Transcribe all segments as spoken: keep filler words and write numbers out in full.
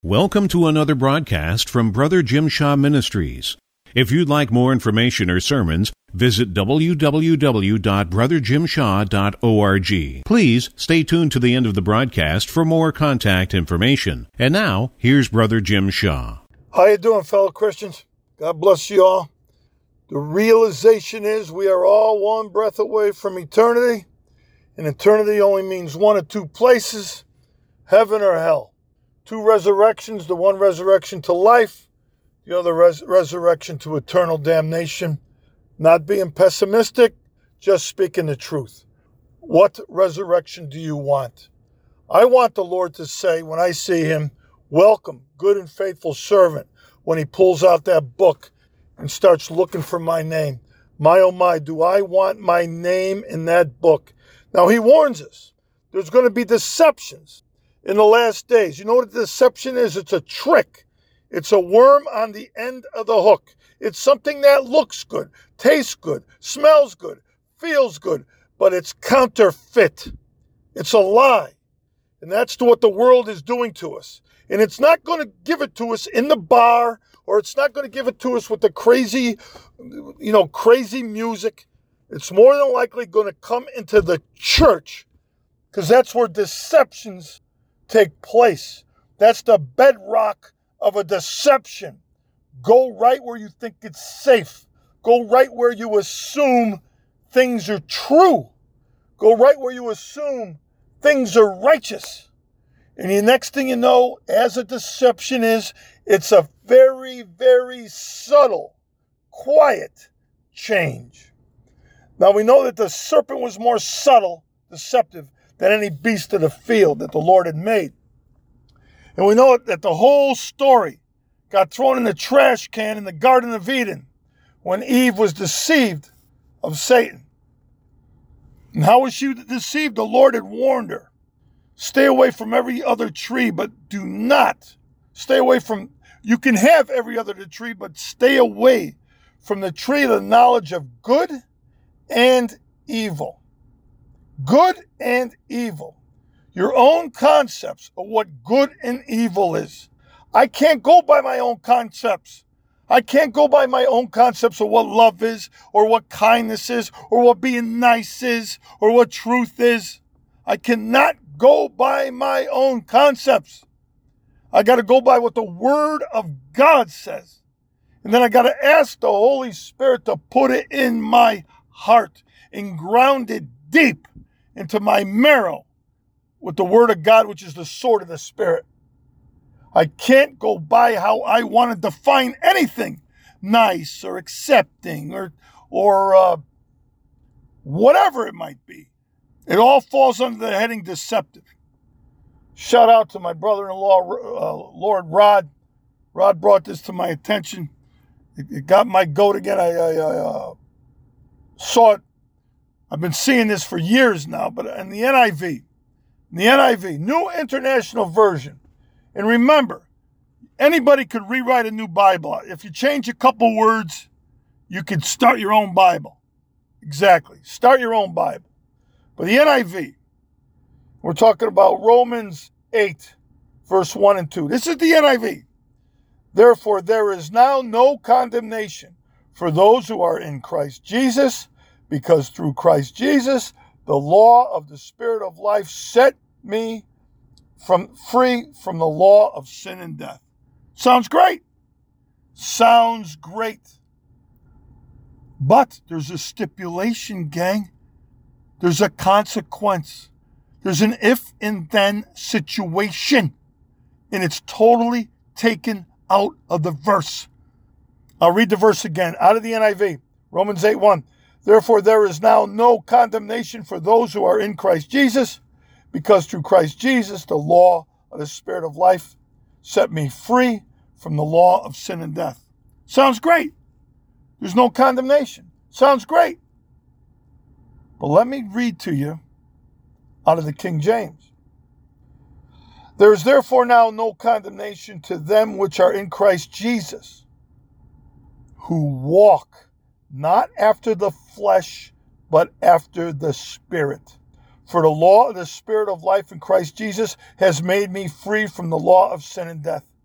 Welcome to another broadcast from Brother Jim Shaw Ministries. If you'd like more information or sermons, visit w w w dot brother jim shaw dot org. Please stay tuned to the end of the broadcast for more contact information. And now, here's Brother Jim Shaw. How you doing, fellow Christians? God bless you all. The realization is we are all one breath away from eternity, and eternity only means one of two places, heaven or hell. Two resurrections, the one resurrection to life, the other res- resurrection to eternal damnation. Not being pessimistic, just speaking the truth. What resurrection do you want? I want the Lord to say, when I see him, welcome, good and faithful servant, when he pulls out that book and starts looking for my name. My, oh my, do I want my name in that book? Now, he warns us. There's going to be deceptions in the last days. You know what a deception is? It's a trick. It's a worm on the end of the hook. It's something that looks good, tastes good, smells good, feels good, but it's counterfeit. It's a lie. And that's what the world is doing to us. And it's not going to give it to us in the bar, or it's not going to give it to us with the crazy, you know, crazy music. It's more than likely going to come into the church, because that's where deceptions take place. That's the bedrock of a deception. Go right where you think it's safe. Go right where you assume things are true. Go right where you assume things are righteous. And the next thing you know, as a deception is, it's a very, very subtle, quiet change. Now we know that the serpent was more subtle, deceptive, than any beast of the field that the Lord had made. And we know that the whole story got thrown in the trash can in the Garden of Eden when Eve was deceived of Satan. And how was she deceived? The Lord had warned her. Stay away from every other tree, but do not. Stay away from, you can have every other tree, but stay away from the tree of the knowledge of good and evil. Good and evil. Your own concepts of what good and evil is. I can't go by my own concepts. I can't go by my own concepts of what love is, or what kindness is, or what being nice is, or what truth is. I cannot go by my own concepts. I got to go by what the Word of God says. And then I got to ask the Holy Spirit to put it in my heart and ground it deep into my marrow with the Word of God, which is the sword of the Spirit. I can't go by how I want to define anything nice or accepting or or uh, whatever it might be. It all falls under the heading deceptive. Shout out to my brother-in-law, uh, Lord Rod. Rod brought this to my attention. It, it got my goat again. I, I, I uh, saw it. I've been seeing this for years now, but in the N I V, in the N I V, New International Version. And remember, anybody could rewrite a new Bible. If you change a couple words, you could start your own Bible. Exactly. Start your own Bible. But the N I V, we're talking about Romans eight, verse one and two. This is the N I V. Therefore, there is now no condemnation for those who are in Christ Jesus, because through Christ Jesus, the law of the Spirit of life set me from free from the law of sin and death. Sounds great. Sounds great. But there's a stipulation, gang. There's a consequence. There's an if and then situation. And it's totally taken out of the verse. I'll read the verse again out of the N I V. Romans eight one. Therefore, there is now no condemnation for those who are in Christ Jesus, because through Christ Jesus, the law of the Spirit of life set me free from the law of sin and death. Sounds great. There's no condemnation. Sounds great. But let me read to you out of the King James. There is therefore now no condemnation to them which are in Christ Jesus, who walk not after the flesh, but after the Spirit. For the law of the Spirit of life in Christ Jesus has made me free from the law of sin and death.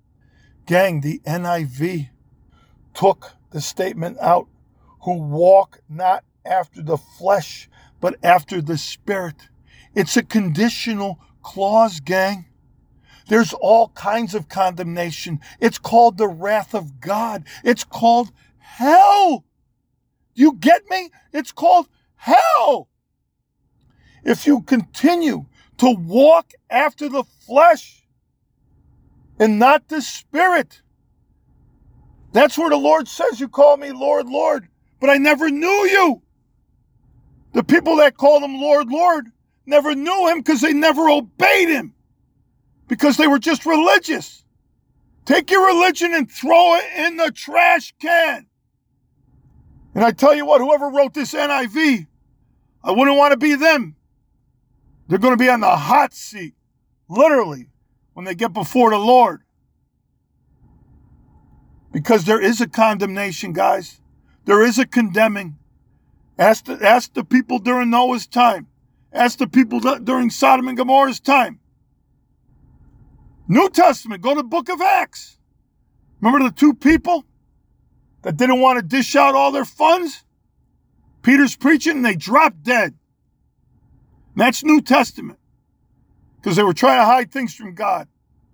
Gang, the N I V took the statement out, who walk not after the flesh, but after the Spirit. It's a conditional clause, gang. There's all kinds of condemnation. It's called the wrath of God. It's called hell. You get me? It's called hell. If you continue to walk after the flesh and not the Spirit, that's where the Lord says, you call me Lord, Lord, but I never knew you. The people that called him Lord, Lord never knew him because they never obeyed him, because they were just religious. Take your religion and throw it in the trash can. And I tell you what, whoever wrote this N I V, I wouldn't want to be them. They're going to be on the hot seat, literally, when they get before the Lord. Because there is a condemnation, guys. There is a condemning. Ask the, ask the people during Noah's time. Ask the people during Sodom and Gomorrah's time. New Testament, go to the book of Acts. Remember the two people that didn't want to dish out all their funds? Peter's preaching and they dropped dead. And that's New Testament, because they were trying to hide things from God.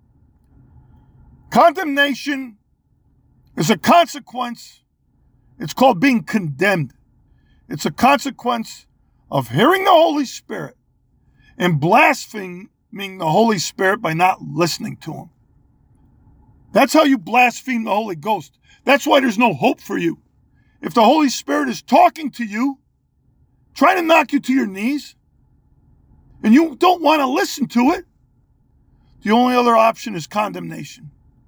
Condemnation is a consequence. It's called being condemned. It's a consequence of hearing the Holy Spirit and blaspheming the Holy Spirit by not listening to him. That's how you blaspheme the Holy Ghost. That's why there's no hope for you. If the Holy Spirit is talking to you, trying to knock you to your knees, and you don't want to listen to it, the only other option is condemnation.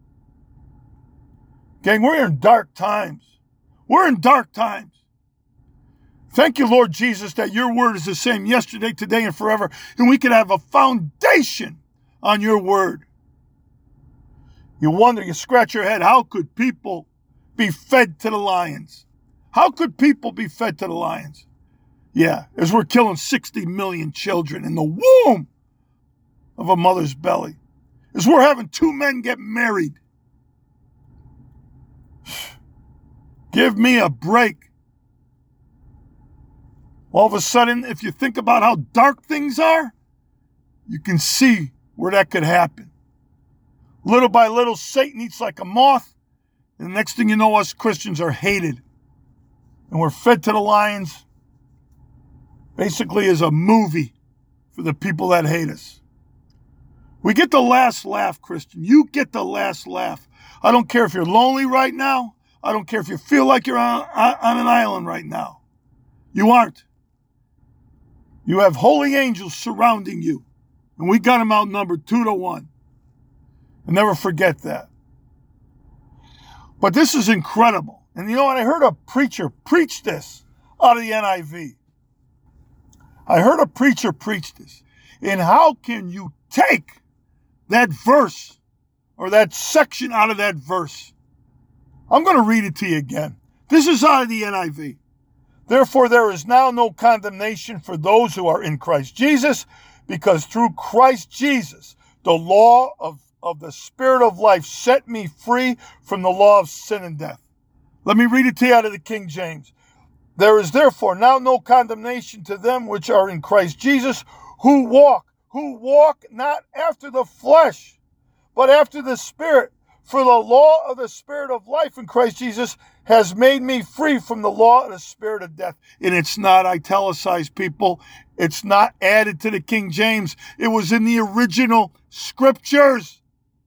Gang, we're in dark times. We're in dark times. Thank you, Lord Jesus, that your word is the same yesterday, today, and forever, and we can have a foundation on your word. You wonder, you scratch your head, how could people be fed to the lions? How could people be fed to the lions? Yeah, as we're killing sixty million children in the womb of a mother's belly. As we're having two men get married. Give me a break. All of a sudden, if you think about how dark things are, you can see where that could happen. Little by little, Satan eats like a moth. And the next thing you know, us Christians are hated. And we're fed to the lions. Basically as a movie for the people that hate us. We get the last laugh, Christian. You get the last laugh. I don't care if you're lonely right now. I don't care if you feel like you're on, on an island right now. You aren't. You have holy angels surrounding you. And we got them outnumbered two to one. And never forget that. But this is incredible. And you know what? I heard a preacher preach this out of the N I V. I heard a preacher preach this. And how can you take that verse or that section out of that verse? I'm going to read it to you again. This is out of the N I V. Therefore, there is now no condemnation for those who are in Christ Jesus, because through Christ Jesus, the law of, of the Spirit of life set me free from the law of sin and death. Let me read it to you out of the King James. There is therefore now no condemnation to them which are in Christ Jesus, who walk, who walk not after the flesh, but after the Spirit. For the law of the Spirit of life in Christ Jesus has made me free from the law of the spirit of death. And it's not italicized, people. It's not added to the King James. It was in the original scriptures.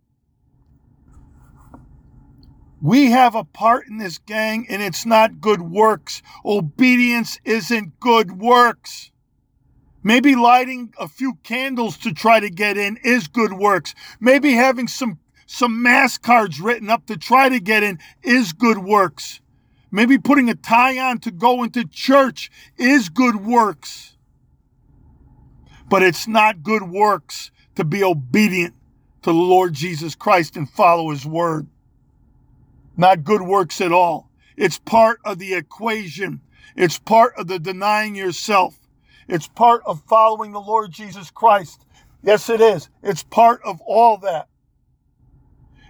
We have a part in this, gang, and it's not good works. Obedience isn't good works. Maybe lighting a few candles to try to get in is good works. Maybe having some, some mass cards written up to try to get in is good works. Maybe putting a tie on to go into church is good works. But it's not good works to be obedient to the Lord Jesus Christ and follow his word. Not good works at all. It's part of the equation. It's part of the denying yourself. It's part of following the Lord Jesus Christ. Yes, it is. It's part of all that.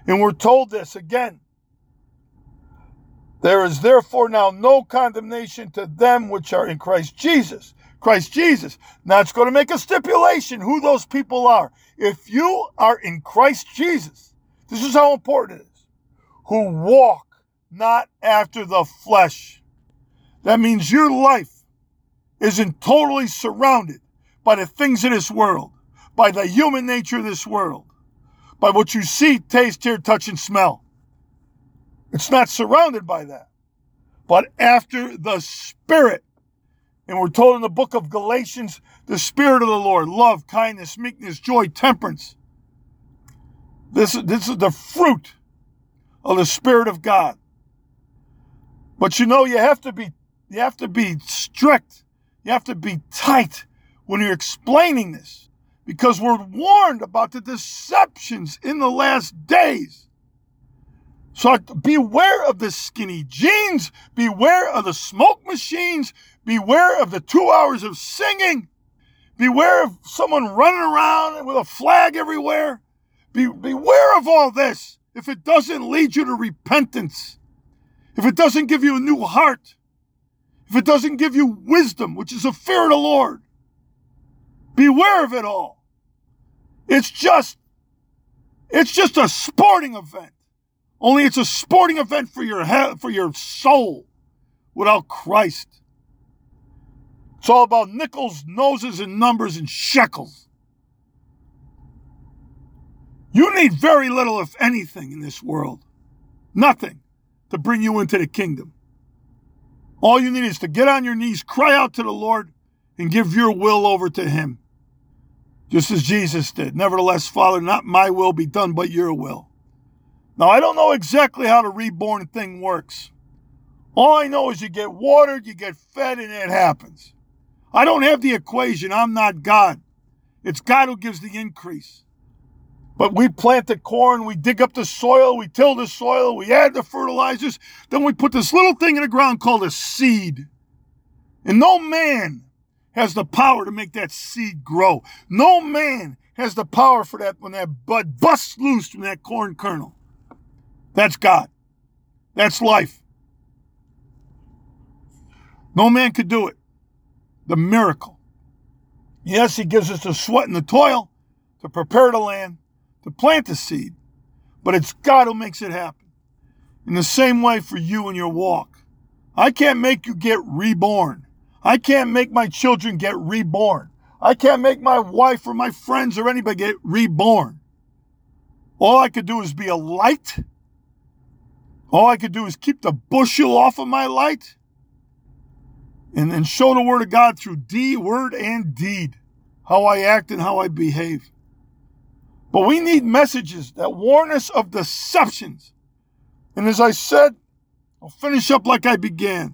And we're told this again. There is therefore now no condemnation to them which are in Christ Jesus. Christ Jesus. Now it's going to make a stipulation who those people are. If you are in Christ Jesus, this is how important it is, who walk not after the flesh. That means your life isn't totally surrounded by the things of this world, by the human nature of this world, by what you see, taste, hear, touch, and smell. It's not surrounded by that, but after the Spirit. And we're told in the book of Galatians, the Spirit of the Lord, love, kindness, meekness, joy, temperance. This, this is the fruit of the Spirit of God. But you know, you have to be, you have to be strict. You have to be tight when you're explaining this, because we're warned about the deceptions in the last days. So beware of the skinny jeans, beware of the smoke machines, beware of the two hours of singing, beware of someone running around with a flag everywhere. Be, beware of all this if it doesn't lead you to repentance, if it doesn't give you a new heart, if it doesn't give you wisdom, which is a fear of the Lord. Beware of it all. It's just, it's just a sporting event. Only it's a sporting event for your head, for your soul without Christ. It's all about nickels, noses, and numbers and shekels. You need very little, if anything, in this world. Nothing to bring you into the kingdom. All you need is to get on your knees, cry out to the Lord, and give your will over to Him. Just as Jesus did. Nevertheless, Father, not my will be done, but your will. Now, I don't know exactly how the reborn thing works. All I know is you get watered, you get fed, and it happens. I don't have the equation. I'm not God. It's God who gives the increase. But we plant the corn, we dig up the soil, we till the soil, we add the fertilizers, then we put this little thing in the ground called a seed. And no man has the power to make that seed grow. No man has the power for that when that bud busts loose from that corn kernel. That's God. That's life. No man could do it. The miracle. Yes, He gives us the sweat and the toil to prepare the land, to plant the seed, but it's God who makes it happen. In the same way for you in your walk. I can't make you get reborn. I can't make my children get reborn. I can't make my wife or my friends or anybody get reborn. All I could do is be a light. All I could do is keep the bushel off of my light and then show the Word of God through deed, word, and deed, how I act and how I behave. But we need messages that warn us of deceptions. And as I said, I'll finish up like I began.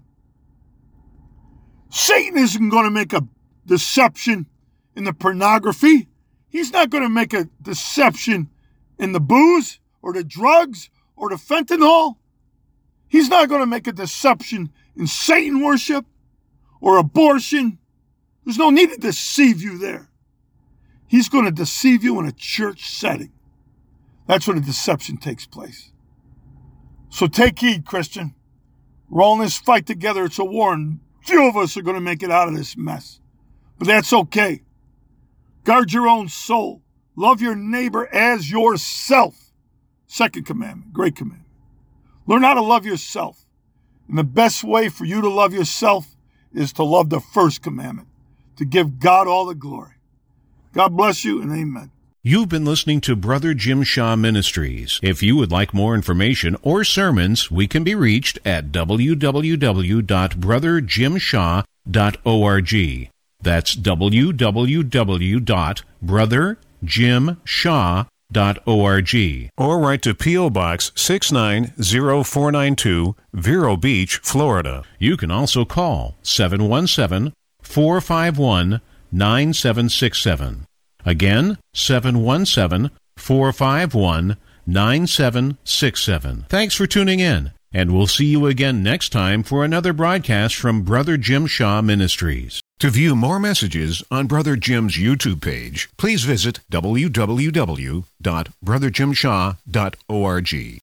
Satan isn't going to make a deception in the pornography. He's not going to make a deception in the booze or the drugs or the fentanyl. He's not going to make a deception in Satan worship or abortion. There's no need to deceive you there. He's going to deceive you in a church setting. That's where the deception takes place. So take heed, Christian. We're all in this fight together. It's a war, and few of us are going to make it out of this mess. But that's okay. Guard your own soul. Love your neighbor as yourself. Second commandment, great commandment. Learn how to love yourself. And the best way for you to love yourself is to love the first commandment, to give God all the glory. God bless you, and amen. You've been listening to Brother Jim Shaw Ministries. If you would like more information or sermons, we can be reached at w w w dot brother jim shaw dot org. That's w w w dot brother jim shaw dot org. Or write to P O. Box six nine zero four nine two, Vero Beach, Florida. You can also call seven one seven, four five one, nine seven six seven. Again, seven one seven, four five one, nine seven six seven. Thanks for tuning in, and we'll see you again next time for another broadcast from Brother Jim Shaw Ministries. To view more messages on Brother Jim's YouTube page, please visit w w w dot brother jim shaw dot org.